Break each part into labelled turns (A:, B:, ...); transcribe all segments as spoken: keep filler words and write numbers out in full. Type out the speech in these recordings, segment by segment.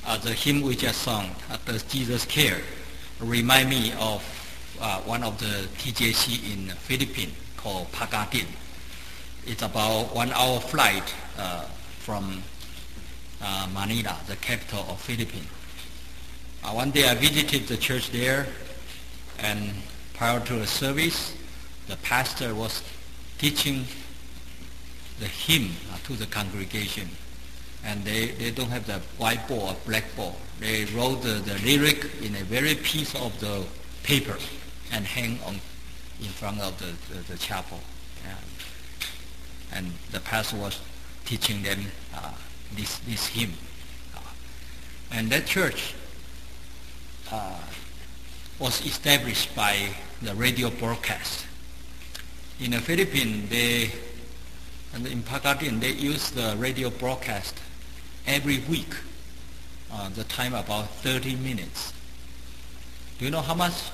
A: uh, the hymn we just sung, uh, Does Jesus Care, remind me of uh, one of the T J C in Philippines called Pagatin. It's about one hour flight uh, from uh, Manila, the capital of Philippines. Uh, one day I visited the church there, and prior to the service, the pastor was teaching the hymn uh, to the congregation. And they, they don't have the whiteboard or blackboard. They wrote the, the lyric in a very piece of the paper and hang on in front of the, the, the chapel. And, and the pastor was teaching them uh, this, this hymn. Uh, and that church uh, was established by the radio broadcast. In the Philippines, they, and in Pagatin, they use the radio broadcast every week. Uh, the time about thirty minutes. Do you know how much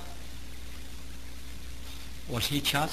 A: was he charged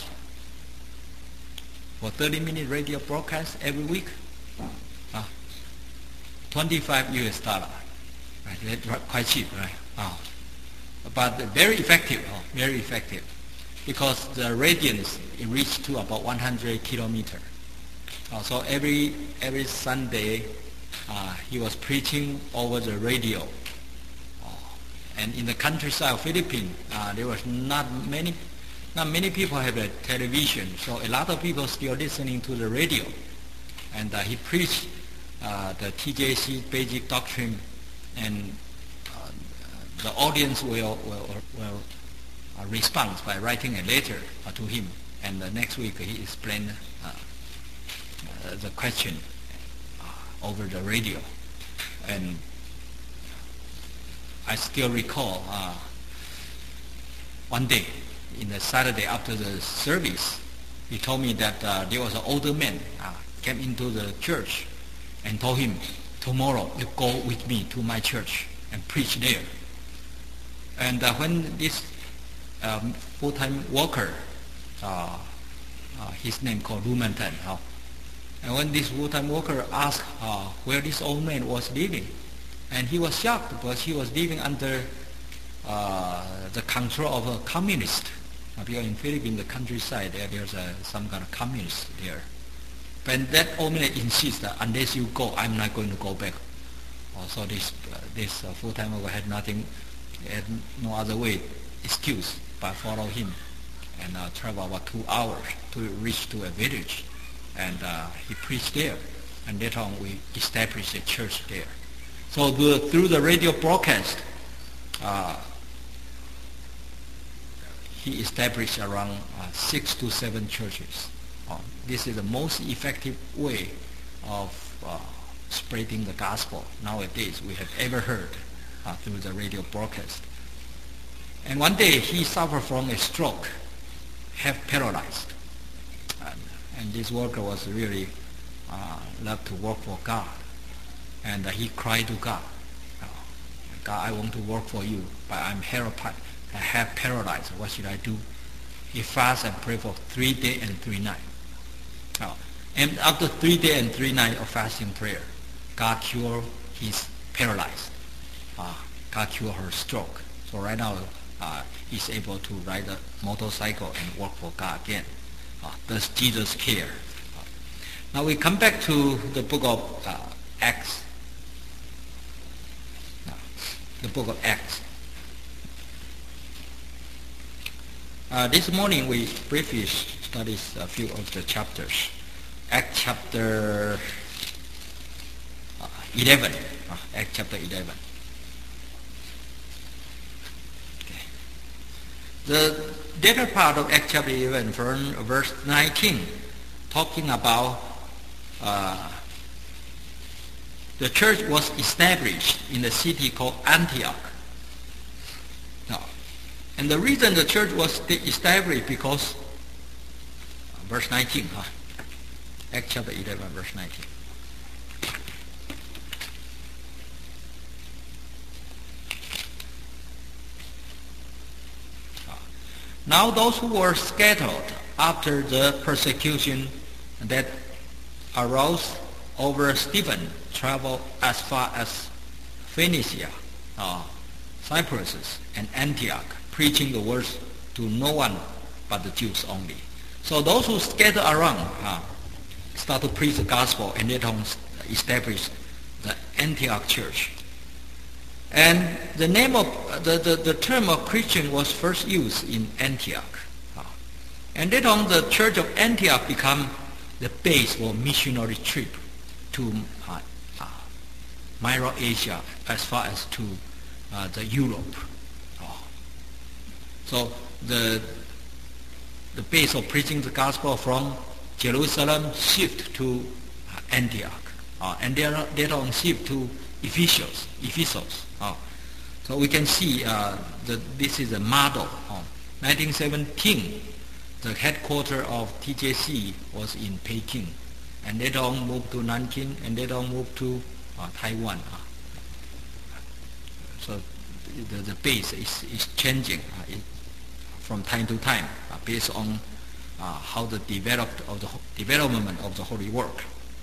A: for thirty minute radio broadcast every week? Uh, twenty-five U S dollar. Right? That's quite cheap, right? Oh. But very effective, oh, very effective. Because the radiance it reached to about one hundred kilometers. Uh, so every every Sunday uh, he was preaching over the radio. Uh, and in the countryside of Philippines, uh, there was not many not many people have a television, so a lot of people still listening to the radio. And uh, he preached uh, the T J C basic doctrine, and uh, the audience will will, will uh, respond by writing a letter uh, to him. And the next week he explained uh, uh, the question uh, over the radio. And I still recall uh, one day in the Saturday after the service, he told me that uh, there was an older man uh, came into the church and told him, tomorrow you go with me to my church and preach there. And uh, when this um, full-time worker, uh, uh, his name called Rumantan, uh, and when this full-time worker asked uh, where this old man was living, and he was shocked because he was living under uh, the control of a communist. Uh, because in Philippines, the countryside, there, there's a, some kind of communist there. But that old man insists that unless you go, I'm not going to go back. Uh, so this uh, this uh, full-time worker had nothing, had no other way, excuse, but follow him and uh, travel about two hours to reach to a village. And uh, he preached there. And later on, we established a church there. So the, through the radio broadcast, uh, he established around uh, six to seven churches. Uh, this is the most effective way of uh, spreading the gospel nowadays we have ever heard uh, through the radio broadcast. And one day he suffered from a stroke, half paralyzed. And, and this worker was really uh, loved to work for God. And uh, he cried to God, oh, God, I want to work for you, but I'm half paralyzed. What should I do? He fasted and prayed for three days and three nights. Oh, and after three days and three nights of fasting prayer, God cured his paralyzed. Uh, God cured her stroke. So right now, uh, he's able to ride a motorcycle and work for God again. Uh, does Jesus care? Uh, now we come back to the book of uh, Acts. Now, the book of Acts. Uh, this morning we briefly studied a few of the chapters. Acts chapter uh, eleven. Uh, Acts chapter eleven. Okay. The later part of Acts chapter eleven, verse nineteen, talking about uh, the church was established in a city called Antioch. Now, and the reason the church was established because, uh, verse nineteen, huh? Acts chapter eleven, verse nineteen. Now those who were scattered after the persecution that arose over Stephen traveled as far as Phoenicia, uh, Cyprus, and Antioch, preaching the word to no one but the Jews only. So those who scatter around uh, start to preach the gospel, and later on establish the Antioch church. And the name of the, the, the term of Christian was first used in Antioch. Uh, and later on the church of Antioch became the base for missionary trip to uh, uh, Minor Asia as far as to uh, the Europe. Uh, so the the base of preaching the gospel from Jerusalem shift to uh, Antioch, uh, and later, later on shift to Ephesus. Ephesus. Uh, so we can see uh, that this is a model. Uh, nineteen seventeen, the headquarters of T J C was in Peking, and later on moved to Nanking, and later on moved to uh, Taiwan. Uh, so the, the base is, is changing uh, it, from time to time uh, based on uh, how the developed of the development of the holy work.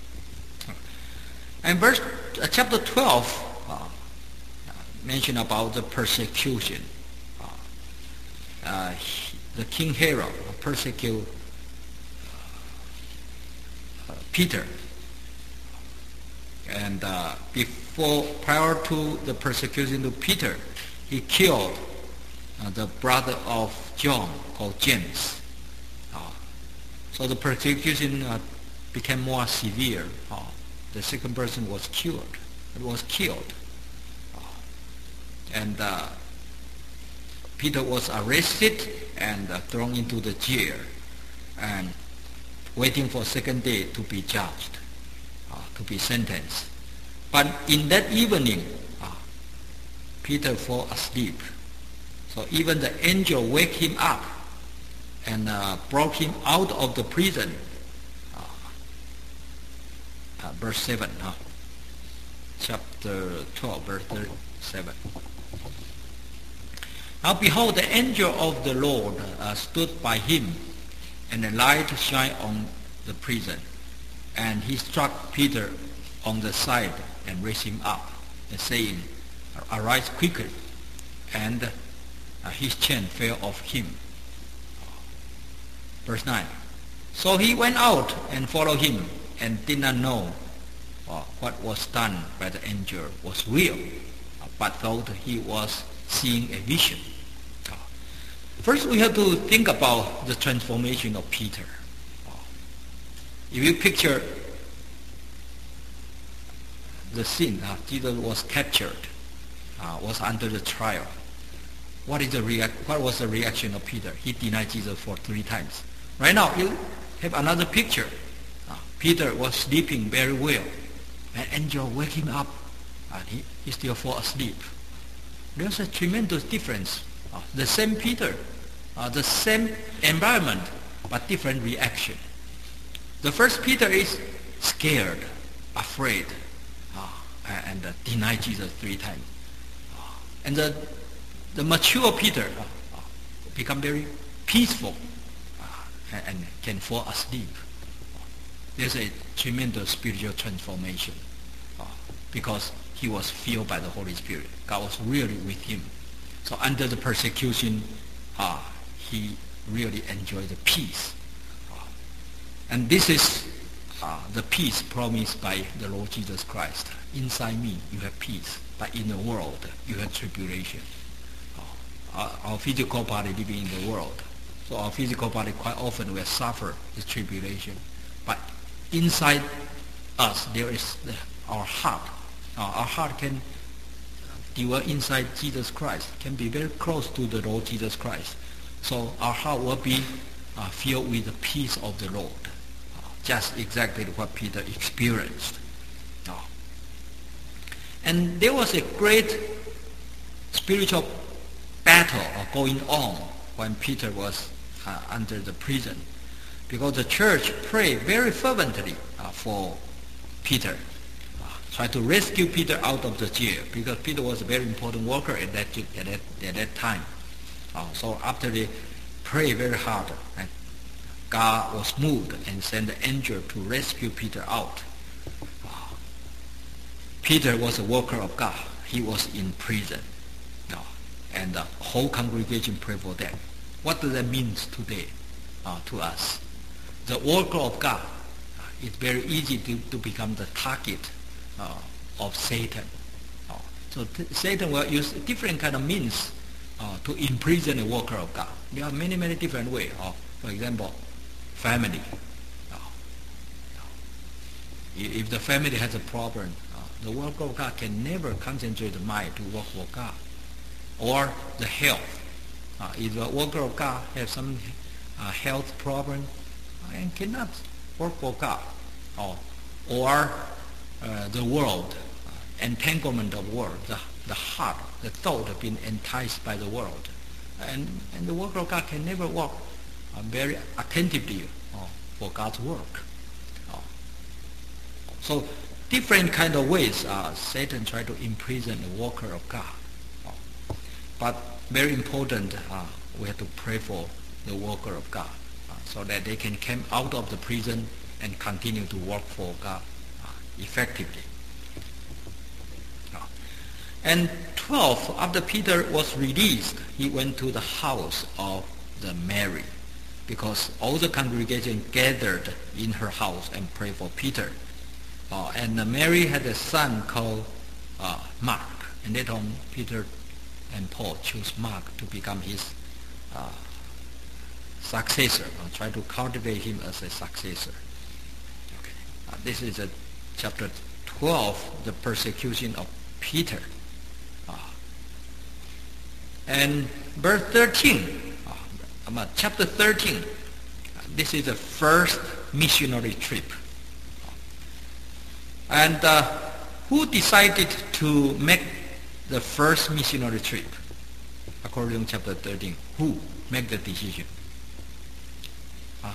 A: And verse uh, chapter twelve uh, mention about the persecution. Uh, uh, he, the King Herod persecuted uh, Peter, and uh, before prior to the persecution to Peter, he killed uh, the brother of John called James. Uh, so the persecution uh, became more severe. Uh, the second person was killed. It was killed. Uh, and uh, Peter was arrested and uh, thrown into the jail and waiting for second day to be judged, uh, to be sentenced. But in that evening, uh, Peter fell asleep. So even the angel wake him up and uh, brought him out of the prison. Uh, uh, verse seven, uh, chapter twelve, verse seven. Now behold, the angel of the Lord uh, stood by him, and the light shined on the prison. And he struck Peter on the side and raised him up, and saying, Arise quickly. And uh, his chain fell off him. Verse nine. So he went out and followed him, and did not know uh, what was done by the angel was real, uh, but thought he was seeing a vision. Uh, first we have to think about the transformation of Peter. Uh, if you picture the scene, uh, Jesus was captured, uh, was under the trial. What is the react? What was the reaction of Peter? He denied Jesus for three times. Right now, you have another picture. Uh, Peter was sleeping very well. An angel wake him up, and he, he still fall asleep. There's a tremendous difference. Uh, the same Peter, uh, the same environment, but different reaction. The first Peter is scared, afraid, uh, and uh, denied Jesus three times. Uh, and the the mature Peter uh, uh, become very peaceful uh, and, and can fall asleep. Uh, there's a tremendous spiritual transformation uh, because he was filled by the Holy Spirit. God was really with him. So under the persecution, uh, he really enjoyed the peace. Uh, and this is uh, the peace promised by the Lord Jesus Christ. Inside me you have peace, but in the world you have tribulation. Uh, our physical body living in the world. So our physical body quite often will suffer this tribulation. But inside us there is the, our heart. Uh, our heart can dwell inside Jesus Christ, can be very close to the Lord Jesus Christ. So our heart will be uh, filled with the peace of the Lord. Uh, just exactly what Peter experienced. Uh, and there was a great spiritual battle going on when Peter was uh, under the prison, because the church prayed very fervently uh, for Peter, uh, tried to rescue Peter out of the jail, because Peter was a very important worker at that at that, at that time. Uh, so after they prayed very hard, and God was moved and sent the angel to rescue Peter out. Uh, Peter was a worker of God. he was in prison. Uh, and the whole congregation prayed for that. What does that mean today uh, to us? The worker of God, uh, it's very easy to, to become the target uh, of Satan. Uh, so t- Satan will use different kind of means uh, to imprison a worker of God. There are many, many different ways. Uh, for example, family. Uh, if the family has a problem, uh, the worker of God can never concentrate the mind to work for God. Or the health. Uh, if the worker of God has some uh, health problem uh, and cannot work for God. Or, or uh, the world, uh, entanglement of world, the, the heart, the thought have been enticed by the world. And, and the worker of God can never work uh, very attentively uh, for God's work. Uh, so different kind of ways uh, Satan try to imprison the worker of God. Uh, but very important, uh, we have to pray for the worker of God uh, so that they can come out of the prison and continue to work for God uh, effectively. Uh, and twelve, after Peter was released, he went to the house of the Mary, because all the congregation gathered in her house and prayed for Peter. Uh, and uh, Mary had a son called uh, Mark, and later on Peter and Paul chose Mark to become his uh, successor, or try to cultivate him as a successor. Okay. Uh, this is uh, chapter twelve, the persecution of Peter. Uh, and verse thirteen, uh, chapter thirteen, uh, this is the first missionary trip. And uh, who decided to make the first missionary trip? According to chapter thirteen, who made the decision? Uh,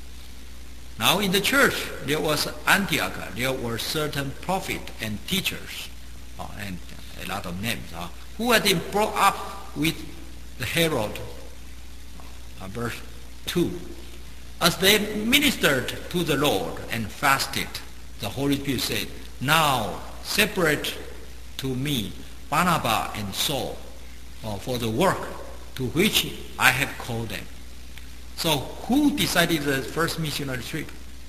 A: now in the church, there was Antioch, there were certain prophets and teachers, uh, and a lot of names, uh, who had been brought up with the Herod. Uh, verse two. As they ministered to the Lord and fasted, the Holy Spirit said, now separate to me Barnabas and Saul uh, for the work to which I have called them. So who decided the first missionary trip?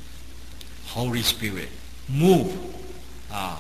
A: Holy Spirit. Move uh,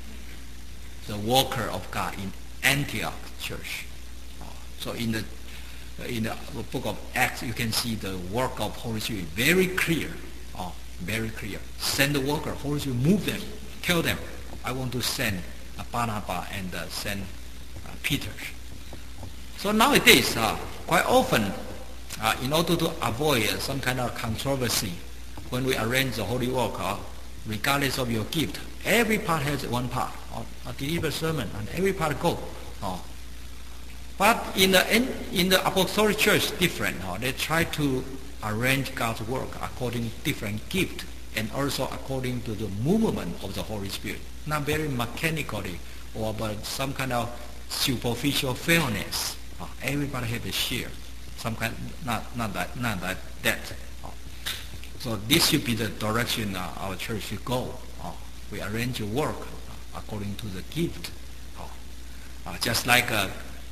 A: the worker of God in Antioch church. Uh, so in the in the book of Acts, you can see the work of Holy Spirit very clear. Uh, very clear. Send the worker. Holy Spirit, move them. Tell them, I want to send uh, Barnabas and uh, send uh, Peter. So nowadays, uh, quite often, uh, in order to avoid uh, some kind of controversy, when we arrange the holy work, uh, regardless of your gift, every part has one part. Uh, uh, deliver sermon, and every part go. Uh, but in the in, in the apostolic church, different. Uh, they try to arrange God's work according to different gift, and also according to the movement of the Holy Spirit. Not very mechanically or but some kind of superficial fairness. Uh, everybody has a share. Some kind, not not that, not that. that. Uh, so this should be the direction uh, our church should go. Uh, we arrange your work uh, according to the gift. Uh, uh, just like uh,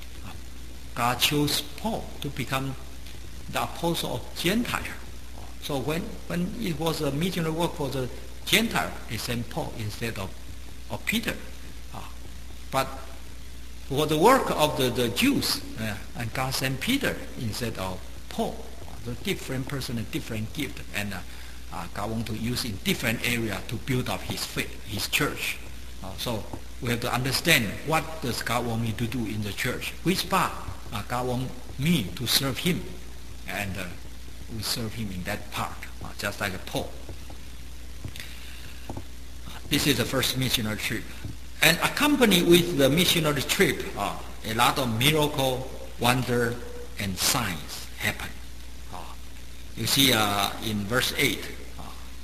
A: God chose Paul to become the apostle of Gentile. So when, when it was a missionary work for the Gentile, they sent Paul instead of, of Peter. Uh, but for the work of the, the Jews, uh, and God sent Peter instead of Paul. Uh, the different person, a different gift, and uh, uh, God wants to use in different area to build up His faith, His church. Uh, so we have to understand what does God want me to do in the church. Which part uh, God wants me to serve Him, and uh, we serve Him in that part, uh, just like Paul. This is the first missionary trip. And accompanied with the missionary trip, uh, a lot of miracle, wonder, and signs happen. Uh, you see uh, in verse eight, uh,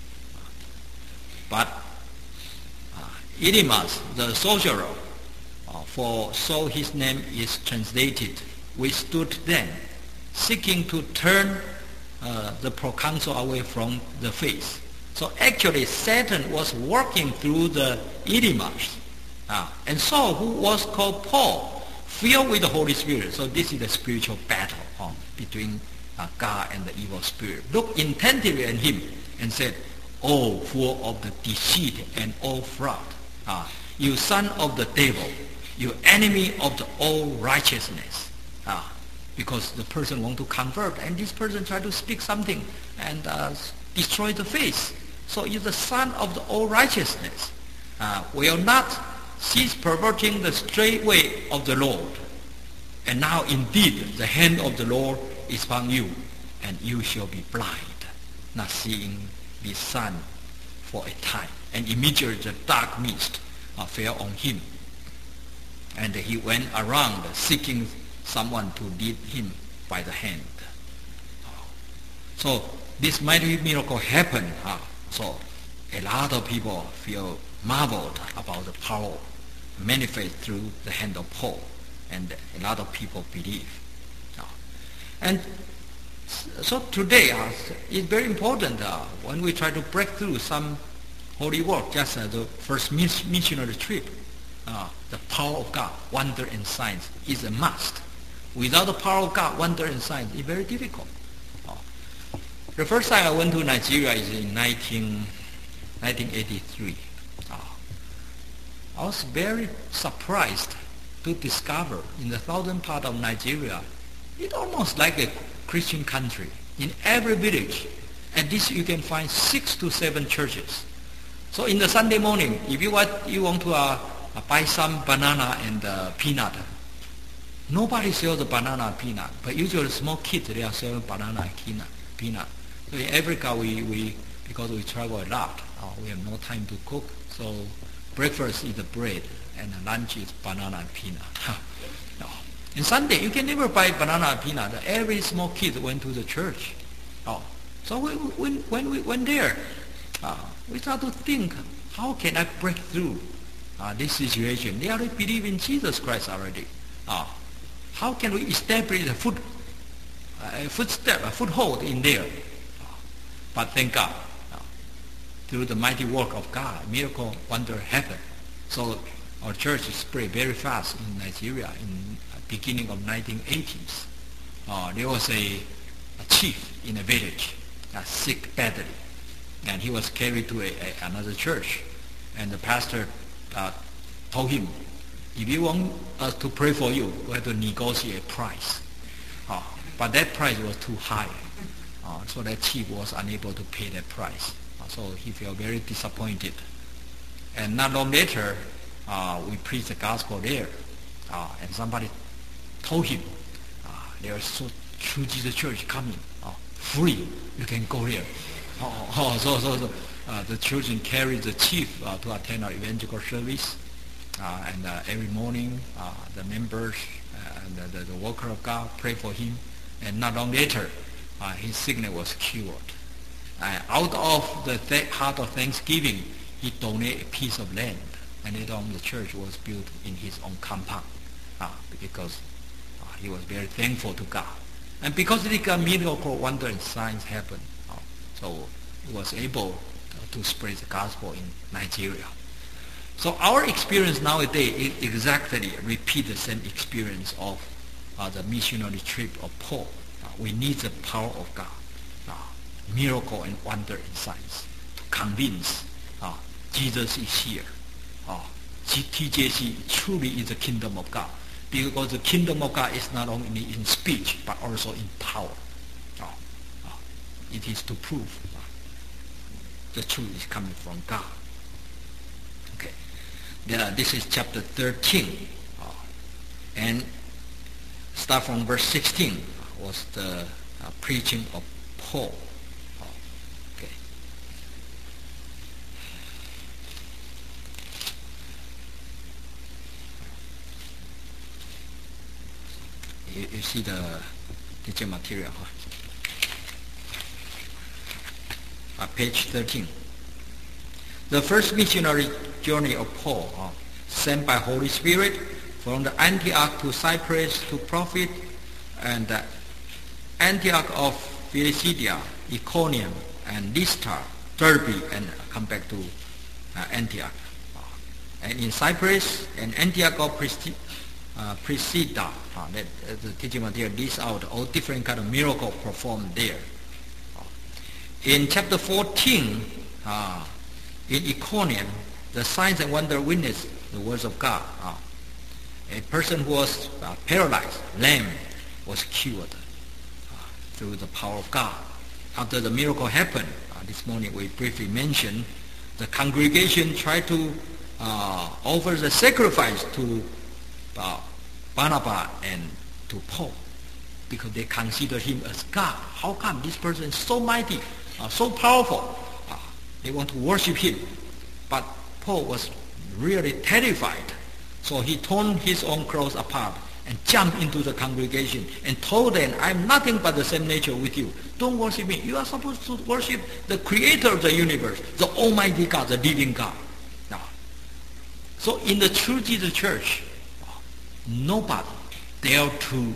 A: but uh, Elimas, the sorcerer, uh, for so his name is translated, withstood them, seeking to turn uh, the proconsul away from the faith. So actually Satan was working through the Elimas Uh, and Saul, who was called Paul, filled with the Holy Spirit. So this is a spiritual battle uh, between uh, God and the evil spirit. Looked intently at him and said, "O full of the deceit and all fraud, uh, you son of the devil, you enemy of the all righteousness." Uh, because the person want to convert, and this person try to speak something and uh, destroy the faith. So you're the son of the all righteousness. Uh, will not cease perverting the straight way of the Lord. And now indeed the hand of the Lord is upon you, and you shall be blind, not seeing the sun for a time. And immediately the dark mist uh, fell on him, and he went around seeking someone to lead him by the hand. So this mighty miracle happened. Uh, so a lot of people feel marveled about the power manifest through the hand of Paul, and a lot of people believe. Uh, and so today uh, it's very important uh, when we try to break through some holy work, just as the first missionary trip. Uh, the power of God, wonder and signs is a must. Without the power of God, wonder and signs is very difficult. Uh, the first time I went to Nigeria is in nineteen eighty-three. Uh, I was very surprised to discover in the southern part of Nigeria, it's almost like a Christian country. In every village, at least you can find six to seven churches. So in the Sunday morning, if you want, you want to uh, buy some banana and uh, peanut, nobody sells the banana and peanut, but usually small kids, they are selling banana and peanut. peanut. So in Africa, we, we because we travel a lot, uh, we have no time to cook, so breakfast is the bread, and lunch is banana and peanut. No. And Sunday, you can never buy banana and peanut. Every small kid went to the church. Oh. So we, when, when we went there, uh, we start to think, how can I break through uh, this situation? They already believe in Jesus Christ already. Uh, how can we establish a, foot, a footstep, a foothold in there? Uh, but thank God, uh, through the mighty work of God, miracle, wonder happened. So our church spread very fast in Nigeria in the beginning of nineteen eighties. Uh, there was a, a chief in a village uh, sick badly, and he was carried to a, a, another church, and the pastor uh, told him, if you want us to pray for you, we have to negotiate a price. Uh, but that price was too high, uh, so that chief was unable to pay that price. Uh, so he felt very disappointed. And not long later, uh, we preached the gospel there, uh, and somebody told him, uh, there's so True Jesus Church coming, uh, free, you can go there. Oh, oh, so, so, so uh, the children carried the chief uh, to attend our evangelical service, uh, and uh, every morning uh, the members uh, and the, the, the worker of God pray for him, and not long later uh, his sickness was cured. Uh, out of the th- heart of thanksgiving, he donated a piece of land, and later on the church was built in his own compound, uh, because uh, he was very thankful to God. And because the miracle, wonder, and signs happened, uh, so he was able to spread the gospel in Nigeria. So our experience nowadays is exactly repeat the same experience of uh, the missionary trip of Paul. Uh, we need the power of God, uh, miracle and wonder and signs, to convince uh, Jesus is here. Uh, T J C truly is the kingdom of God, because the kingdom of God is not only in speech but also in power. Uh, uh, it is to prove uh, the truth is coming from God. Okay, then, uh, this is chapter thirteen, uh, and start from verse sixteen uh, was the uh, preaching of Paul. Uh, okay. You, you see the teaching material, huh? Uh, page thirteen. The first missionary journey of Paul, uh, sent by Holy Spirit from the Antioch to Cyprus to Prophet, and uh, Antioch of Pisidia, Iconium, and Lystra, Derbe, and come back to uh, Antioch. Uh, And in Cyprus and Antioch of Pisidia, uh, Pisidia uh, that, uh, the teaching material lists out all different kind of miracles performed there. Uh, in chapter fourteen, uh, in Iconium, the signs and wonder witness the words of God. Uh, a person who was uh, paralyzed, lame, was cured uh, through the power of God. After the miracle happened, uh, this morning we briefly mentioned, the congregation tried to uh, offer the sacrifice to uh, Barnabas and to Paul because they considered him as God. How come this person is so mighty, uh, so powerful? Uh, they want to worship him. But Paul was really terrified. So he torn his own clothes apart and jumped into the congregation and told them, I'm nothing but the same nature with you. Don't worship me. You are supposed to worship the creator of the universe, the almighty God, the living God. Now, so in the true Jesus church, nobody dare to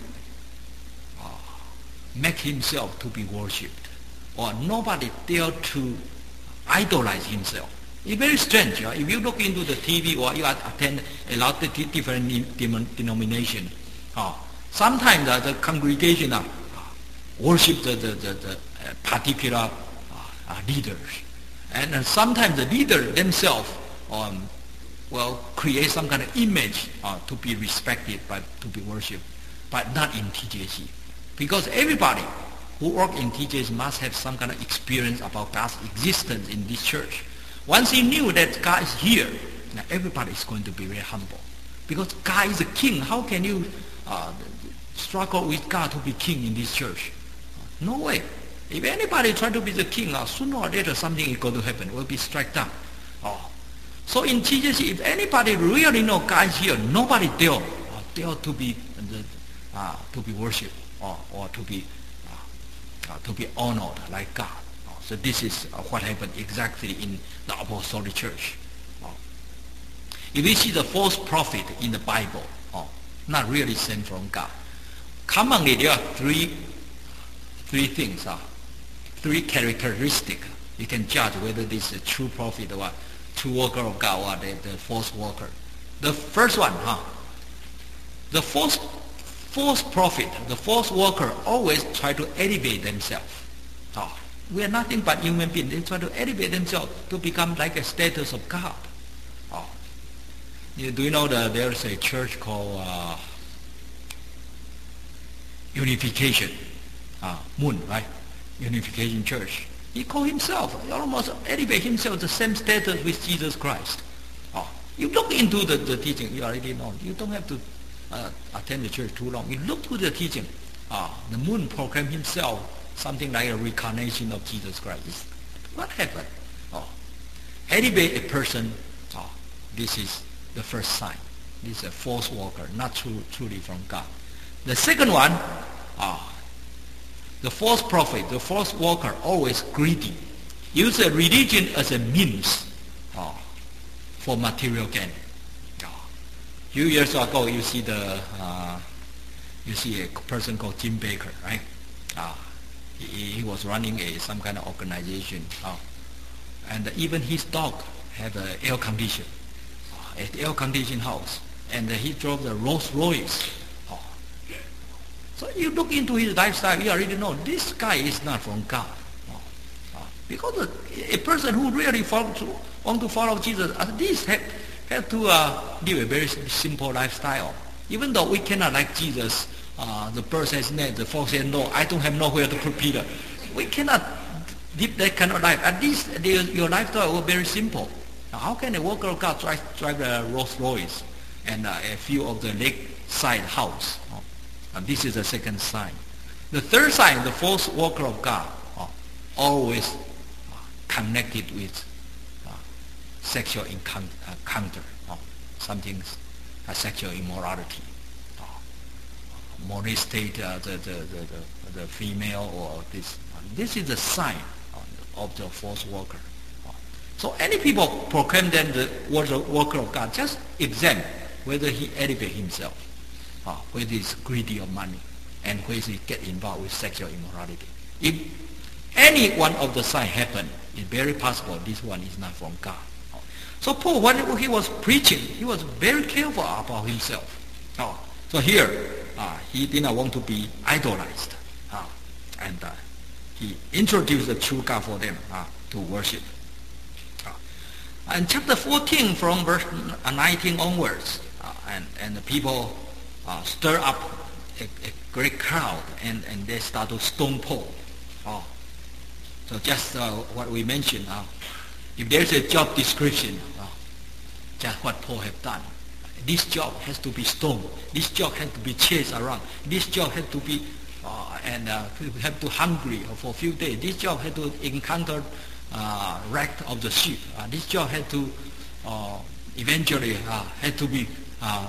A: uh, make himself to be worshipped, or nobody dare to idolize himself. It's very strange. Uh, if you look into the T V or you attend a lot of different denominations, uh, sometimes uh, the congregation uh, worship the, the, the, the uh, particular uh, uh, leaders. And uh, sometimes the leaders themselves um, will create some kind of image uh, to be respected, but to be worshipped, but not in T J C. Because everybody who work in T J C must have some kind of experience about God's existence in this church. Once he knew that God is here, now everybody is going to be very humble. Because God is a king. How can you uh, struggle with God to be king in this church? No way. If anybody try to be the king, uh, sooner or later something is going to happen. Will be struck down. Oh. So in T J C, if anybody really know God is here, nobody dare, uh, dare to be uh, to be worshipped or, or to be uh, uh, to be honored like God. So this is uh, what happened exactly in the Apostolic Church. Oh. If we see the false prophet in the Bible, oh, not really sent from God. Commonly there are three, three things, uh, three characteristics. You can judge whether this is a true prophet or a true worker of God or the, the false worker. The first one, huh? The false, false prophet, the false worker always try to elevate themselves. Oh. We are nothing but human beings. They try to elevate themselves to become like a status of God. Oh. You, do you know that there is a church called uh, Unification? Uh, Moon, right? Unification Church. He called himself, he almost elevate himself the same status with Jesus Christ. Oh. You look into the, the teaching, you already know. You don't have to uh, attend the church too long. You look to the teaching. Uh, the Moon proclaimed himself something like a reincarnation of Jesus Christ. What happened? Oh. Elevate a person, oh, this is the first sign. This is a false worker, not true, truly from God. The second one, oh, the false prophet, the false worker, always greedy. Use a religion as a means oh, for material gain. Oh. A few years ago, you see the uh, you see a person called Jim Baker, right? Uh, He, he was running a some kind of organization, oh. And even his dog had an air condition, oh, an air conditioned house, and he drove the Rolls Royce. Oh. So you look into his lifestyle, you already know this guy is not from God, oh. Oh. Because a, a person who really follow to, want to follow Jesus at least have, have to uh, live a very simple lifestyle. Even though we cannot like Jesus. Uh, the bird says net, the fox says no, I don't have nowhere to put Peter. We cannot live that kind of life. At least your lifestyle will be very simple. Now, how can a worker of God drive, drive a Rolls Royce and uh, a few of the lakeside house? Oh. And this is the second sign. The third sign, the false worker of God, oh, always uh, connected with uh, sexual encounter, oh, something, uh, sexual immorality. Molested uh, the, the, the, the, the female or this. This is a sign of the false worker. So any people proclaim them the worker of God, just examine whether he elevates himself, uh, whether he's greedy of money, and whether he get involved with sexual immorality. If any one of the signs happen, it's very possible this one is not from God. So Paul, when he was preaching, he was very careful about himself. Oh, so here, uh, he did not want to be idolized. Uh, and uh, he introduced the true God for them uh, to worship. Uh, and chapter fourteen, from verse nineteen onwards, uh, and, and the people uh, stir up a, a great crowd, and, and they start to stone Paul. Oh, so just uh, what we mentioned. Uh, if there's a job description, uh, just what Paul have done. This job has to be stoned. This job has to be chased around. This job has to be uh, and uh, have to hungry for a few days. This job had to encounter uh, wreck of the ship. Uh, this job had to uh, eventually uh, had to be uh,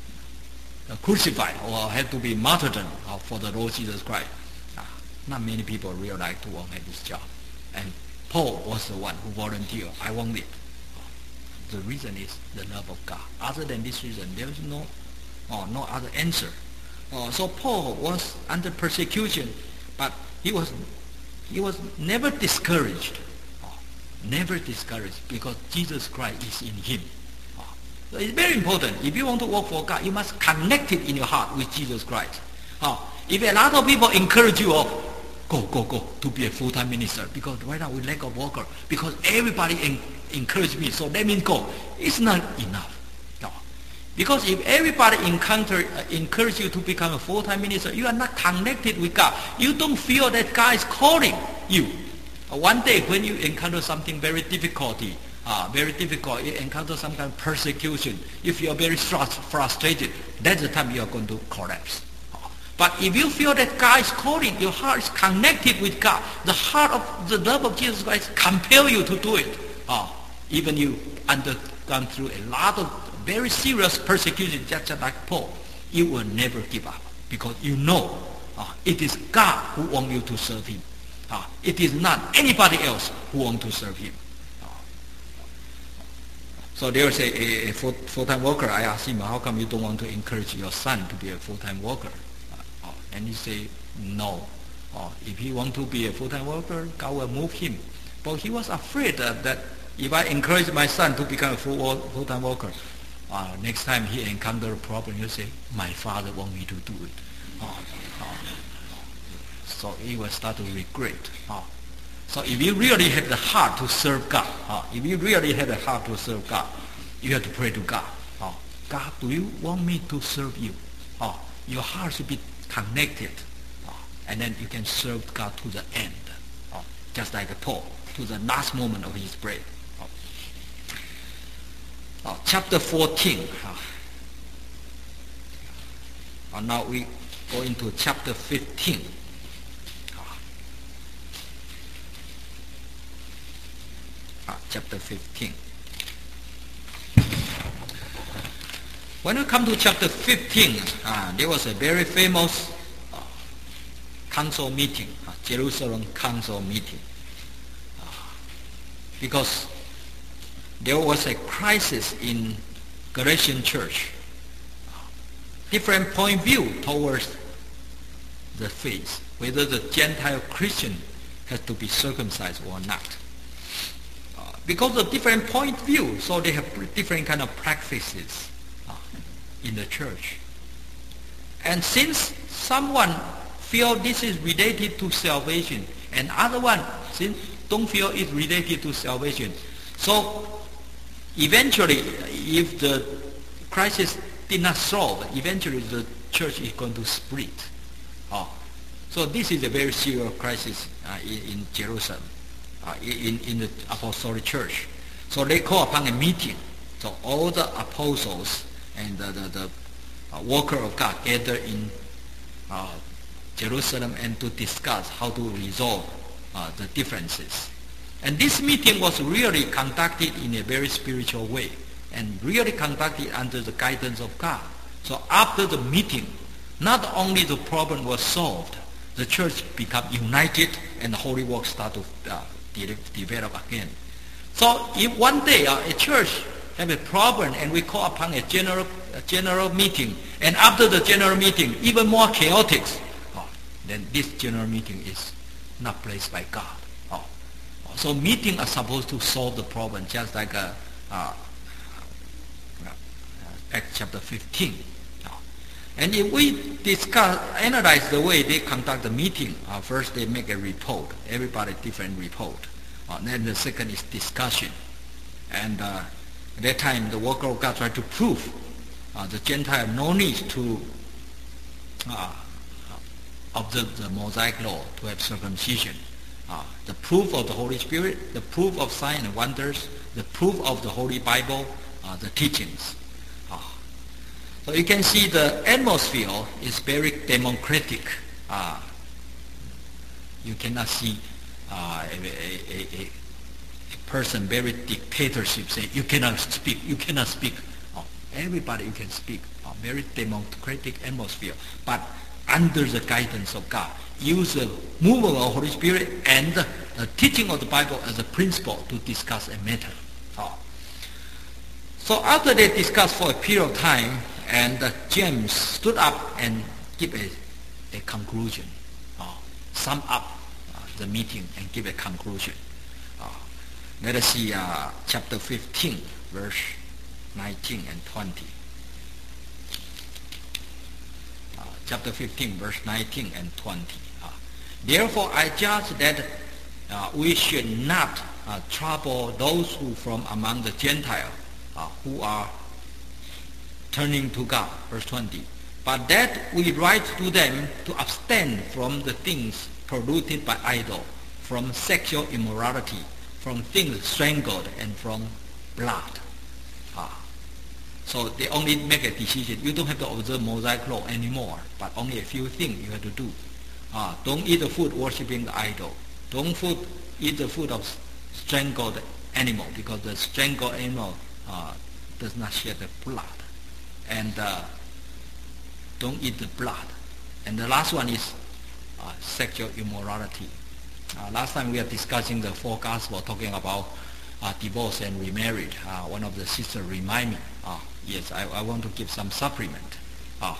A: crucified or had to be martyred uh, for the Lord Jesus Christ. Uh, not many people realize to work at this job, and Paul was the one who volunteered. I want it. The reason is the love of God. Other than this reason, there is no, oh, no other answer. Oh, so Paul was under persecution, but he was, he was never discouraged. Oh, never discouraged, because Jesus Christ is in him. Oh, so it's very important. If you want to work for God, you must connect it in your heart with Jesus Christ. Oh, if a lot of people encourage you, oh, go, go, go, to be a full-time minister, because right now we lack of worker, because everybody in, encourage me, so let me go. It's not enough. No. Because if everybody encounter, uh, encourage you to become a full-time minister, you are not connected with God. You don't feel that God is calling you. Uh, one day when you encounter something very difficulty, uh, very difficult, you encounter some kind of persecution, you feel very frustrated, that's the time you are going to collapse. But if you feel that God is calling, your heart is connected with God, the heart of the love of Jesus Christ compel you to do it. Oh, even you undergone through a lot of very serious persecution, just like Paul, you will never give up, because you know uh, it is God who wants you to serve him. Uh, it is not anybody else who wants to serve him. Uh, so there's a, a, a full, full-time worker. I asked him, how come you don't want to encourage your son to be a full-time worker? And he said, no. Oh, if he wants to be a full-time worker, God will move him. But he was afraid that, that if I encourage my son to become a full, full-time worker, uh, next time he encounters a problem, he'll say, my father wants me to do it. Oh, oh. So he will start to regret. Oh. So if you really have the heart to serve God, oh, if you really have the heart to serve God, you have to pray to God. Oh, God, do you want me to serve you? Oh, your heart should be connected, oh, and then you can serve God to the end, oh, just like Paul, to the last moment of his breath. Oh. Oh, chapter fourteen. Oh. Oh, now we go into chapter fifteen. Oh. Oh, chapter fifteen. When we come to chapter fifteen, uh, there was a very famous uh, council meeting, uh, Jerusalem council meeting, uh, because there was a crisis in Galatian church, uh, different point of view towards the faith, whether the Gentile Christian has to be circumcised or not. Uh, because of different point of view, so they have different kind of practices in the church. And since someone feel this is related to salvation, and other one since don't feel it's related to salvation, so eventually, if the crisis did not solve, eventually the church is going to split. Oh. So this is a very serious crisis uh, in, in Jerusalem, uh, in, in the apostolic church. So they call upon a meeting. So all the apostles and the, the, the uh, worker of God gather in uh, Jerusalem and to discuss how to resolve uh, the differences. And this meeting was really conducted in a very spiritual way and really conducted under the guidance of God. So after the meeting, not only the problem was solved, the church became united and the holy work started to uh, de- develop again. So if one day uh, a church have a problem and we call upon a general a general meeting, and after the general meeting even more chaotic, oh, then this general meeting is not placed by God. Oh. So meetings are supposed to solve the problem, just like a, uh, Acts chapter fifteen. And if we discuss, analyze the way they conduct the meeting, uh, first they make a report, everybody different report. Uh, then the second is discussion. And uh, at that time the worker of God tried to prove uh, the Gentile no need to uh, observe the Mosaic law to have circumcision. Uh, the proof of the Holy Spirit, the proof of signs and wonders, the proof of the Holy Bible, uh, the teachings. Uh, so you can see the atmosphere is very democratic. Uh, you cannot see uh, a, a, a, a person very dictatorship say, you cannot speak, you cannot speak. Uh, everybody you can speak. Uh, very democratic atmosphere. But under the guidance of God. Use the movement of the Holy Spirit and the, the teaching of the Bible as a principle to discuss a matter. Oh. So after they discussed for a period of time, and uh, James stood up and give a, a conclusion, oh, sum up uh, the meeting and give a conclusion. Oh. Let us see uh, chapter fifteen, verse nineteen and twenty. Uh, chapter fifteen, verse nineteen and twenty. Therefore, I judge that uh, we should not uh, trouble those who from among the Gentiles uh, who are turning to God. Verse twenty. But that we write to them to abstain from the things polluted by idol, from sexual immorality, from things strangled, and from blood. Uh, so they only make a decision. You don't have to observe Mosaic law anymore, but only a few things you have to do. Uh, don't eat the food worshipping the idol. Don't food, eat the food of strangled animal, because the strangled animal uh, does not shed the blood. And uh, don't eat the blood. And the last one is uh, sexual immorality. Uh, last time we were discussing the four gospels, talking about uh, divorce and remarried. Uh, one of the sisters remind me, uh, yes, I, I want to give some supplement. Uh,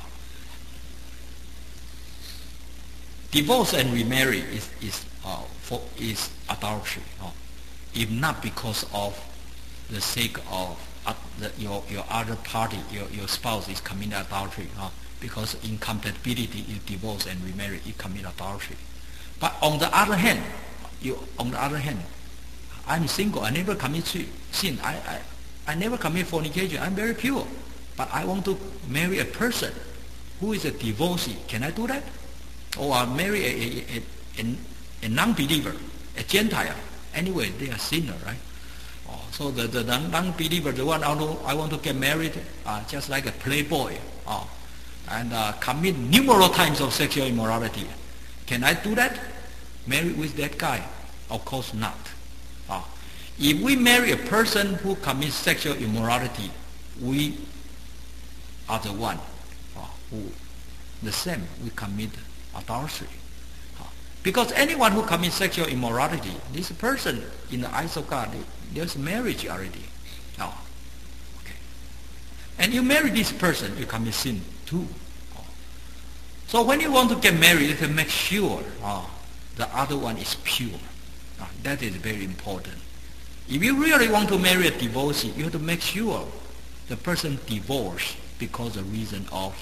A: Divorce and remarry is is uh, for, is adultery. Uh, if not because of the sake of uh, the, your your other party, your your spouse is committing adultery. Uh, because incompatibility, you divorce and remarry, you commit adultery. But on the other hand, you on the other hand, I'm single. I never commit sin. I I I never commit fornication. I'm very pure. But I want to marry a person who is a divorcee. Can I do that? Or I marry a, a, a, a non-believer, a Gentile. Anyway, they are sinner, right? Oh, so the, the non-believer, the one I want to, I want to get married, uh, just like a playboy, uh, and uh, commit numerous times of sexual immorality. Can I do that? Marry with that guy? Of course not. Uh, if we marry a person who commits sexual immorality, we are the one uh, who, the same, we commit adultery. Uh, because anyone who commits sexual immorality, this person, in the eyes of God, there's marriage already. Uh, okay. And you marry this person, you commit sin too. Uh, so when you want to get married, you have to make sure uh, the other one is pure. Uh, that is very important. If you really want to marry a divorcee, you have to make sure the person divorced because of the reason of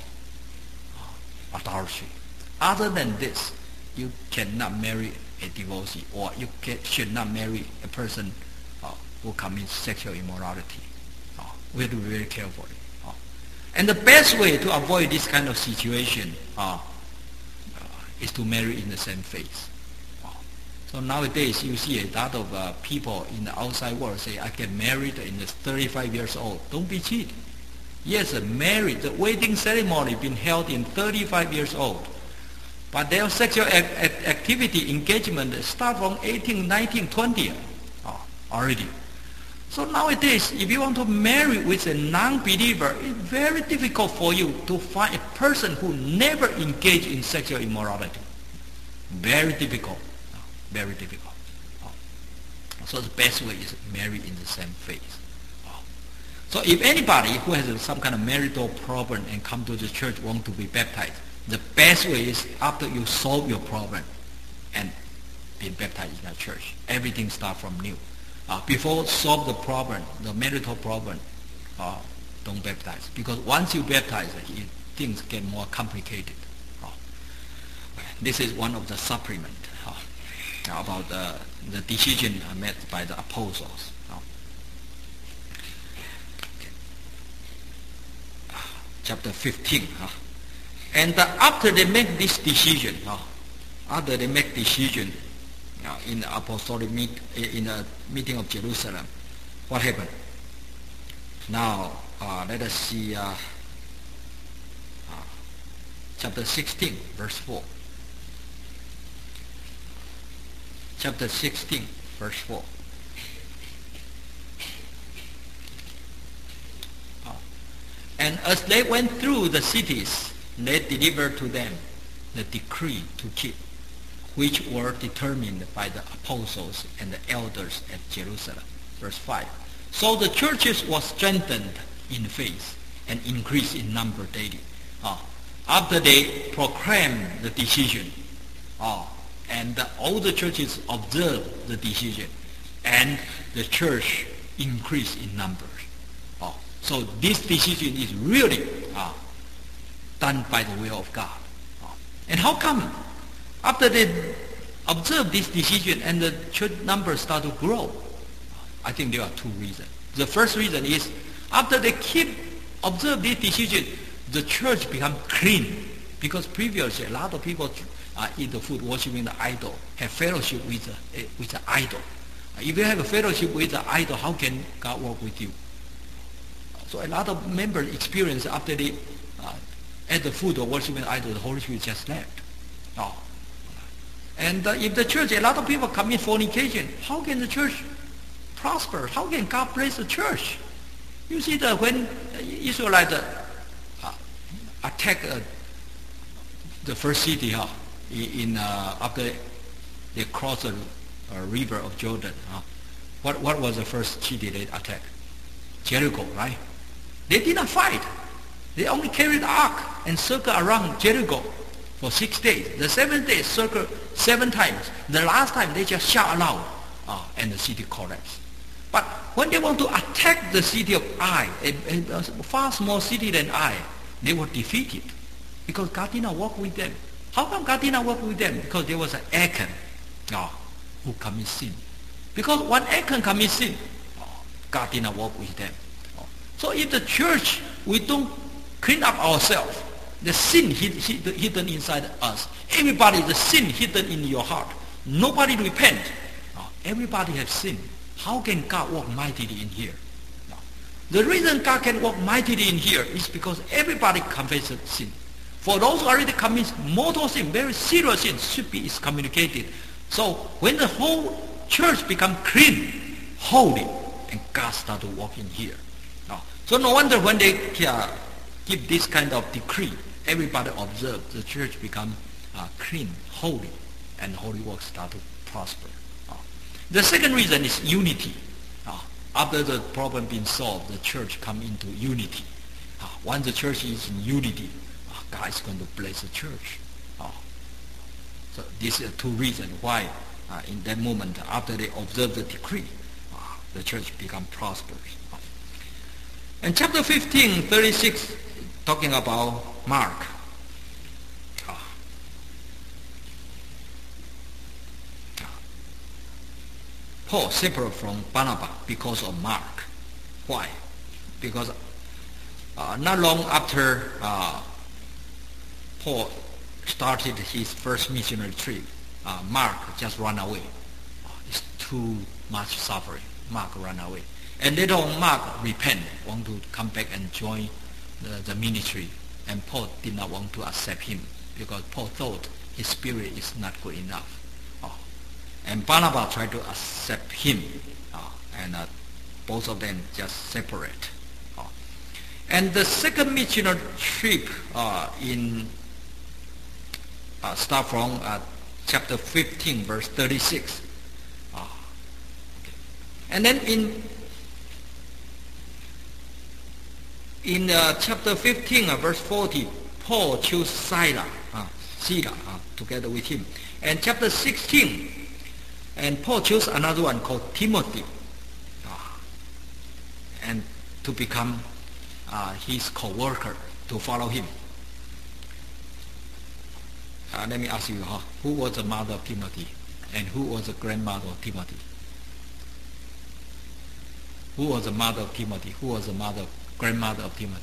A: uh, adultery. Other than this, you cannot marry a divorcee, or you can, should not marry a person uh, who commits sexual immorality. Uh, we have to be very careful. Uh, and the best way to avoid this kind of situation uh, uh, is to marry in the same faith. Uh, so nowadays, you see a lot of uh, people in the outside world say, I get married in the thirty-five years old. Don't be cheated. Yes, a marriage, the wedding ceremony been held in thirty-five years old. But their sexual act activity, engagement start from eighteen, nineteen, twenty oh, already. So nowadays, if you want to marry with a non-believer, it's very difficult for you to find a person who never engaged in sexual immorality. Very difficult. Oh, very difficult. Oh. So the best way is marry in the same faith. Oh. So if anybody who has some kind of marital problem and come to the church want to be baptized, the best way is after you solve your problem and be baptized in a church. Everything starts from new. uh, before solve the problem, the marital problem, uh, don't baptize. Because once you baptize, it, things get more complicated. Uh, this is one of the supplement uh, about uh, the decision made by the apostles. Uh, okay. uh, chapter fifteen. Uh, and uh, after they make this decision, uh, after they make decision uh, in the apostolic meet, in the meeting of Jerusalem, what happened? Now, uh, let us see uh, uh, chapter sixteen, verse four. Chapter sixteen, verse four. Uh, and as they went through the cities, they delivered to them the decree to keep, which were determined by the apostles and the elders at Jerusalem. Verse five. So the churches were strengthened in faith and increased in number daily. Uh, after they proclaimed the decision, uh, and the, all the churches observed the decision, and the church increased in numbers. Uh, so this decision is really uh, done by the will of God. Uh, and how come after they observe this decision and the church numbers start to grow? I think there are two reasons. The first reason is after they keep observe this decision, the church become clean. Because previously a lot of people uh, eat the food worshiping the idol, have fellowship with the, uh, with the idol. Uh, if you have a fellowship with the idol, how can God work with you? So a lot of members experience after they uh, ate the food or worshiping the idol, the Holy Spirit just left. Oh. And uh, if the church, a lot of people commit fornication, how can the church prosper? How can God bless the church? You see that when Israelites uh, attack uh, the first city uh, in uh, after they crossed the uh, river of Jordan, uh, what what was the first city they attacked? Jericho, right? They did not fight. They only carried the ark and circled around Jericho for six days. The seventh day circled seven times. The last time they just shout aloud, uh, and the city collapsed. But when they want to attack the city of Ai, a, a far smaller city than Ai, they were defeated because God did not work with them. How come God did not work with them? Because there was an Achan oh, who committed sin. Because when Achan commits sin, oh, God did not work with them. Oh. So if the church, we don't clean up ourselves, the sin hid, hid, hidden inside us, everybody, the sin hidden in your heart, nobody repent. Oh, everybody has sinned. How can God work mightily in here? No. The reason God can work mightily in here is because everybody confesses sin. For those who already commit mortal sin, very serious sin, should be excommunicated. So when the whole church become clean, holy, and God start to work in here. No. So no wonder when they uh, give this kind of decree, everybody observe the church become uh, clean, holy, and holy works start to prosper. The second reason is unity. Uh, after the problem being solved, the church come into unity. Uh, once the church is in unity, uh, God is going to bless the church. Uh, so these are two reasons why uh, in that moment, after they observe the decree, uh, the church become prosperous. Uh, and chapter fifteen, thirty-six, talking about Mark. Paul separate from Barnabas because of Mark. Why? Because uh, not long after uh, Paul started his first missionary trip, uh, Mark just ran away. Uh, it's too much suffering. Mark ran away. And later on, Mark repent, want to come back and join the, the ministry. And Paul did not want to accept him because Paul thought his spirit is not good enough. And Barnabas tried to accept him, uh, and uh, both of them just separate. Uh, and the second missionary trip uh, in uh, start from uh, chapter fifteen, verse thirty-six. Uh, okay. And then in in uh, chapter fifteen, uh, verse forty, Paul chose Silas, uh, Silas uh, together with him. And chapter sixteen. And Paul chose another one called Timothy. and to become uh, his co-worker, to follow him. Uh, let me ask you, huh? Who was the mother of Timothy? And who was the grandmother of Timothy? Who was the mother of Timothy? Who was the mother, grandmother of Timothy?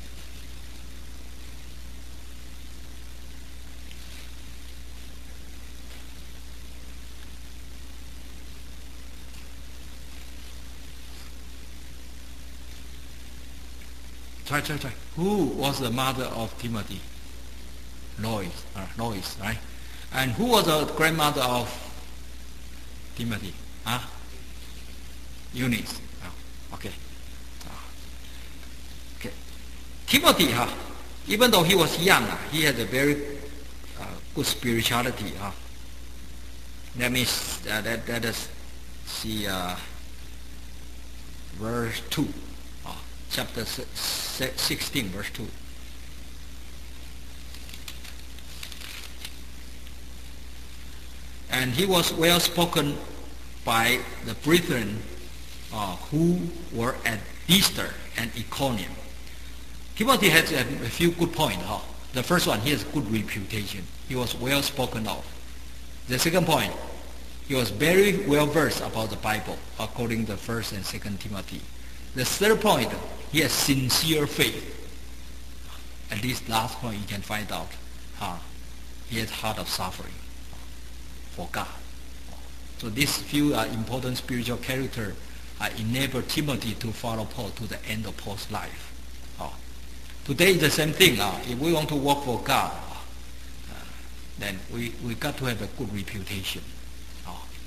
A: Try, try, try. Who was the mother of Timothy? Lois, uh, Lois, right? And who was the grandmother of Timothy? Huh? Eunice. Oh, okay. Oh. Okay. Timothy, huh? Even though he was young, uh, he had a very uh, good spirituality. Huh? Let me uh, let, let us see uh, verse two. Uh, chapter sixteen, verse two. And he was well spoken by the brethren uh, who were at Lystra and Iconium. Timothy has a, a few good points. Huh? The first one, he has good reputation. He was well spoken of. The second point, he was very well versed about the Bible, according to First and Second Timothy. The third point, he has sincere faith. At this last point, you can find out uh, he has heart of suffering for God. So these few uh, important spiritual characters uh, enable Timothy to follow Paul to the end of Paul's life. Uh, today is the same thing. Uh, if we want to work for God, uh, then we, we got to have a good reputation. Uh,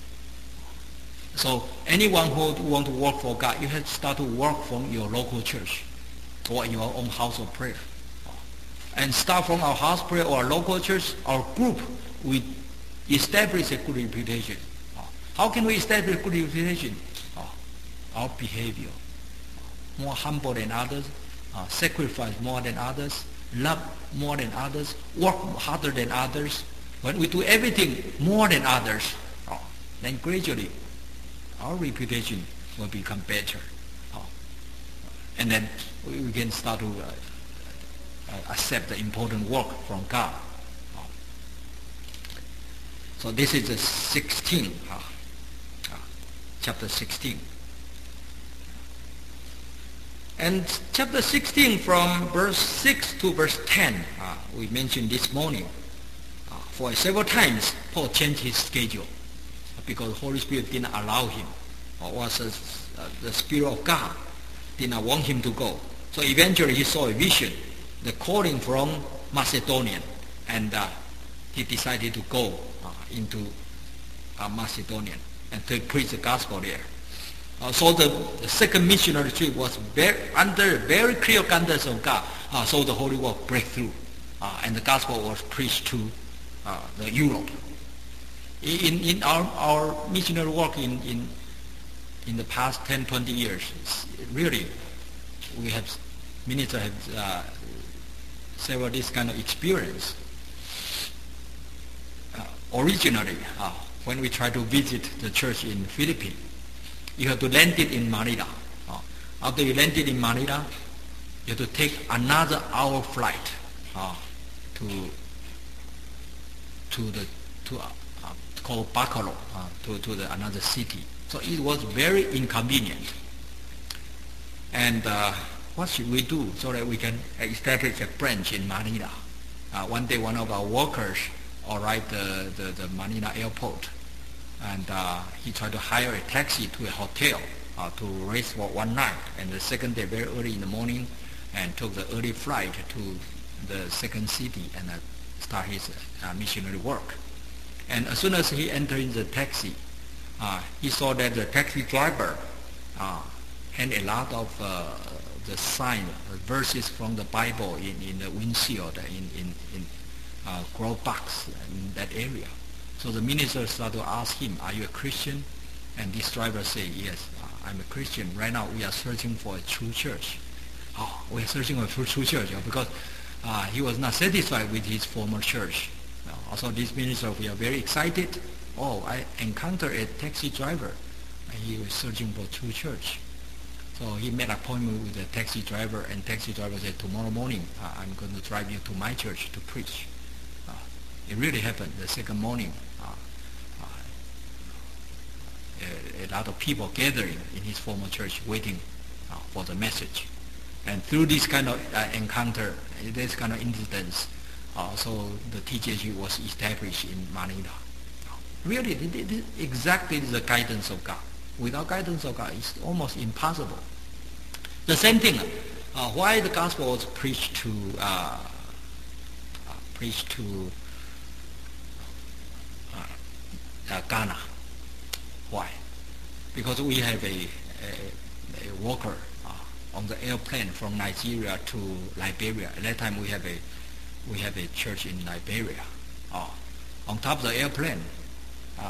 A: so anyone who want to work for God, you have to start to work from your local church or your own house of prayer. Uh, and start from our house prayer or our local church, our group, we establish a good reputation. Uh, how can we establish good reputation? Uh, our behavior. Uh, more humble than others, uh, sacrifice more than others, love more than others, work harder than others. When we do everything more than others, uh, then gradually our reputation will become better. Uh, and then we, we can start to uh, uh, accept the important work from God. So this is the sixteen, uh, uh, chapter sixteen. And chapter sixteen from verse six to verse ten, uh, we mentioned this morning. Uh, for several times, Paul changed his schedule because the Holy Spirit didn't allow him, or was uh, the Spirit of God did not want him to go. So eventually he saw a vision, the calling from Macedonia, and uh, he decided to go uh, into uh, Macedonia and to preach the gospel there. Uh, so the, the second missionary trip was very, under very clear guidance of God. Uh, so the Holy Word break through, uh, and the gospel was preached to uh, the Europe. In in our, our missionary work in, in in the past ten, twenty years, really, we have ministers have uh, several this kind of experience. Uh, originally, uh, when we try to visit the church in Philippines, you have to land it in Manila. Uh, after you landed in Manila, you have to take another hour flight uh, to to the to uh, uh, called Bacolod, uh, to to the another city. So it was very inconvenient. And uh, what should we do so that we can establish a branch in Manila? Uh, one day, one of our workers arrived at the, the, the Manila airport, and uh, he tried to hire a taxi to a hotel uh, to rest for one night. And the second day, very early in the morning, and took the early flight to the second city and uh, start his uh, missionary work. And as soon as he entered the taxi, uh, he saw that the taxi driver uh, had a lot of uh, the sign, uh, verses from the Bible in, in the windshield, in, in, in uh, grow box in that area. So the minister started to ask him, "Are you a Christian?" And this driver said, "Yes, uh, I'm a Christian. Right now we are searching for a true church." Oh, we are searching for a true church uh, because uh, he was not satisfied with his former church. Uh, also, this minister, we are very excited. Oh, I encountered a taxi driver, and he was searching for a true church. So he made an appointment with the taxi driver, and taxi driver said, tomorrow morning uh, I'm going to drive you to my church to preach. Uh, it really happened. The second morning, uh, uh, a, a lot of people gathering in his former church waiting uh, for the message. And through this kind of uh, encounter, this kind of incidents, uh, so the T J G was established in Manila. Really, it, it, exactly the guidance of God. Without guidance of God, it's almost impossible. The same thing. Uh, why the gospel was preached to uh, uh, preached to uh, uh, Ghana? Why? Because we have a a, a worker uh, on the airplane from Nigeria to Liberia. At that time, we have a we have a church in Liberia. Uh, on top of the airplane, uh,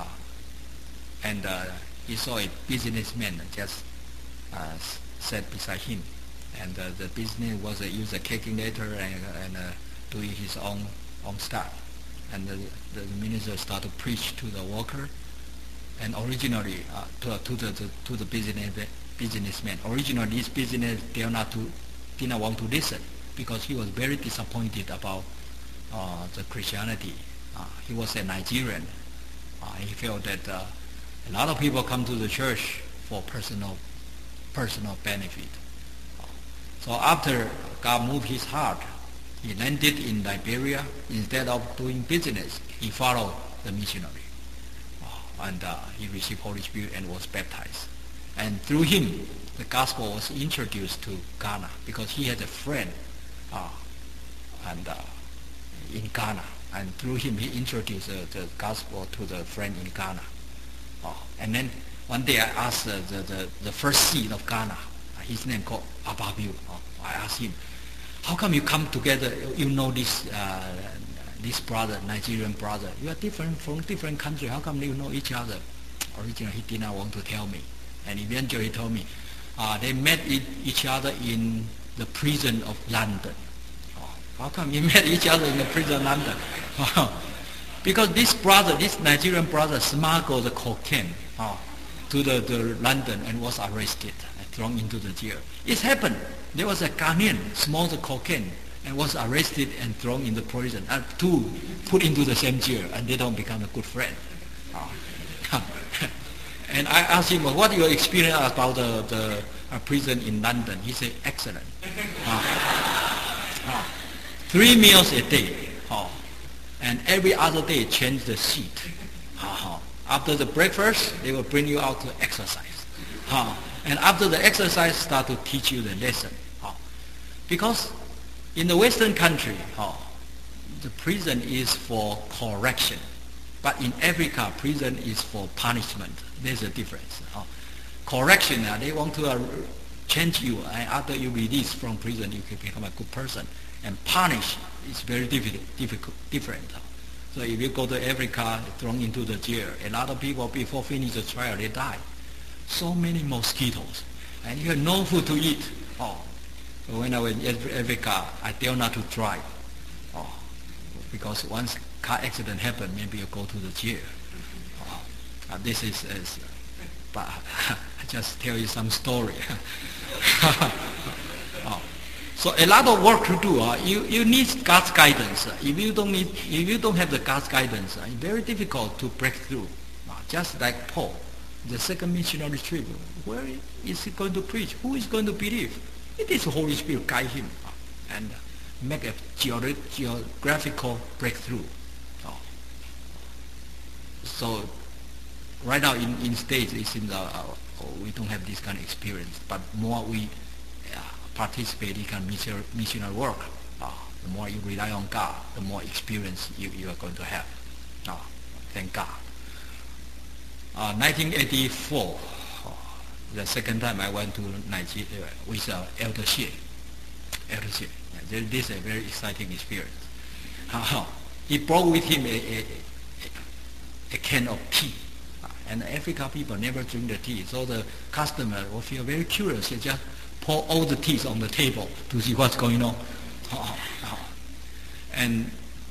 A: and uh, he saw a businessman just uh, sat beside him, and uh, the business was a user calculator and, and uh, doing his own own stuff, and the, the minister started to preach to the worker, and originally uh, to, to the, the to the business businessman. Originally, this business did not to did not want to listen because he was very disappointed about uh, the Christianity. Uh, he was a Nigerian. Uh, he felt that uh, a lot of people come to the church for personal personal benefit. So after God moved his heart, he landed in Liberia. Instead of doing business, he followed the missionary. And uh, he received Holy Spirit and was baptized. And through him, the gospel was introduced to Ghana because he had a friend uh, and uh, in Ghana. And through him, he introduced uh, the gospel to the friend in Ghana. Uh, and then one day I asked uh, the, the, the first seed of Ghana, uh, his name called Ababu. Uh, I asked him, how come you come together, you know this uh, this brother, Nigerian brother, you are different from different country, how come you know each other? Originally he did not want to tell me. And eventually he told me, uh, they met e- each other in the prison of London. Oh, how come you met each other in the prison of London? Because this brother, this Nigerian brother smuggled the cocaine uh, to the, the London and was arrested and thrown into the jail. It happened. There was a Ghanaian smoked the cocaine and was arrested and thrown in the prison. And two put into the same jail, and they don't become a good friend. Uh, and I asked him, well, what your experience about the, the uh, prison in London? He said, excellent. Uh, uh, three meals a day. Uh, and every other day change the seat. Uh, after the breakfast, they will bring you out to exercise. Uh, and after the exercise, start to teach you the lesson. Uh, because in the Western country, uh, the prison is for correction. But in Africa, prison is for punishment. There's a difference. Uh, correction, uh, they want to uh, change you. And after you release from prison, you can become a good person. And punish is very difficult, difficult, different. Uh, so if you go to Africa, thrown into the jail, a lot of people before finish the trial, they die. So many mosquitoes. And you have no food to eat. Oh. So when I was in Africa, I dare not to drive. Oh. Because once car accident happen, maybe you go to the jail. Oh, uh, this is, is but I just tell you some story. Oh. So a lot of work to do. Uh, you you need God's guidance. Uh, if you don't need, if you don't have the God's guidance, uh, it's very difficult to break through. Uh, just like Paul, the second missionary trip, where is he going to preach? Who is going to believe? It is the Holy Spirit guide him uh, and make a geog- geographical breakthrough. So right now in, in States, it seems uh, uh, we don't have this kind of experience. But more we uh, participate in kind of missionary, missionary work, uh, the more you rely on God, the more experience you, you are going to have. Uh, thank God. Uh, nineteen eighty-four, uh, the second time I went to Nigeria with uh, Elder Xie. Elder Xie. Yeah, this is a very exciting experience. Uh, he brought with him a, a a can of tea. Uh, and African people never drink the tea, so the customer will feel very curious. They just pour all the teas on the table to see what's going on. Uh, uh, and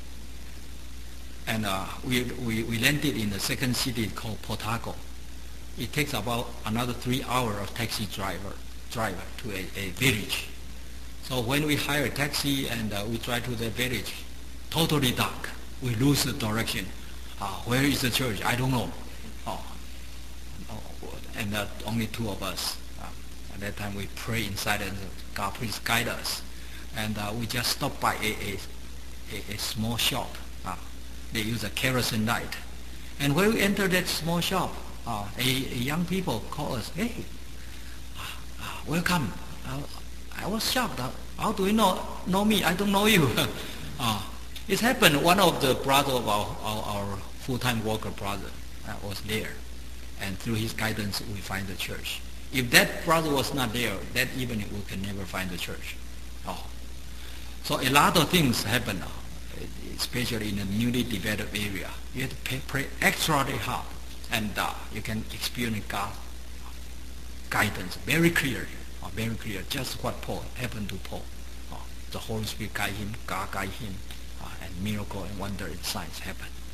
A: and uh, we, we, we landed in the second city called Port Harcourt. It takes about another three hours of taxi driver drive to a, a village. So when we hire a taxi and uh, we drive to the village, totally dark. We lose the direction. Uh, where is the church? I don't know. Oh, oh, and uh, only two of us. Uh, at that time we pray inside and God please guide us. And uh, we just stopped by a, a, a, a small shop. Uh, they use a kerosene light. And when we enter that small shop, uh, a, a young people call us, hey, uh, uh, welcome. Uh, I was shocked. Uh, how do you know, know me? I don't know you. uh, it happened, one of the brother of our, our, our full-time worker brother uh, was there. And through his guidance, we find the church. If that brother was not there, that evening we can never find the church. Oh. So a lot of things happen, uh, especially in a newly developed area. You have to pay, pray extraordinarily hard, and uh, you can experience God's guidance very clear, uh, very clear. Just what Paul happened to Paul. Uh, the Holy Spirit guide him, God guide him, uh, and miracle and wonder and signs happen.